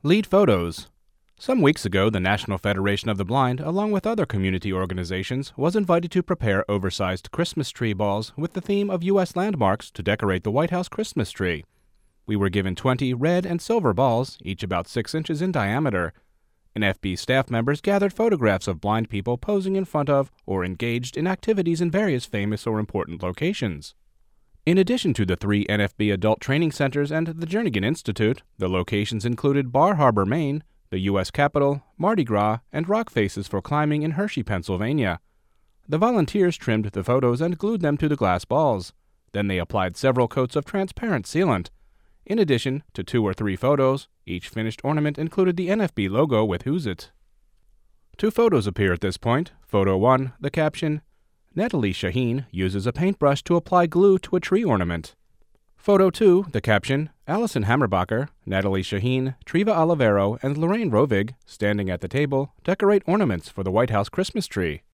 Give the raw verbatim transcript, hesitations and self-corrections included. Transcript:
Lead photos. Some weeks ago, the National Federation of the Blind, along with other community organizations, was invited to prepare oversized Christmas tree balls with the theme of U S landmarks to decorate the White House Christmas tree. We were given twenty red and silver balls, each about six inches in diameter. N F B staff members gathered photographs of blind people posing in front of or engaged in activities in various famous or important locations. In addition to the three N F B adult training centers and the Jernigan Institute, the locations included Bar Harbor, Maine, the U S Capitol, Mardi Gras, and rock faces for climbing in Hershey, Pennsylvania. The volunteers trimmed the photos and glued them to the glass balls. Then they applied several coats of transparent sealant. In addition to two or three photos, each finished ornament included the N F B logo with Who's It. Two photos appear at this point. Photo one, the caption, Natalie Shaheen uses a paintbrush to apply glue to a tree ornament. Photo two, the caption, Allison Hammerbacher, Natalie Shaheen, Treva Olivero, and Lorraine Rovig, standing at the table, decorate ornaments for the White House Christmas tree.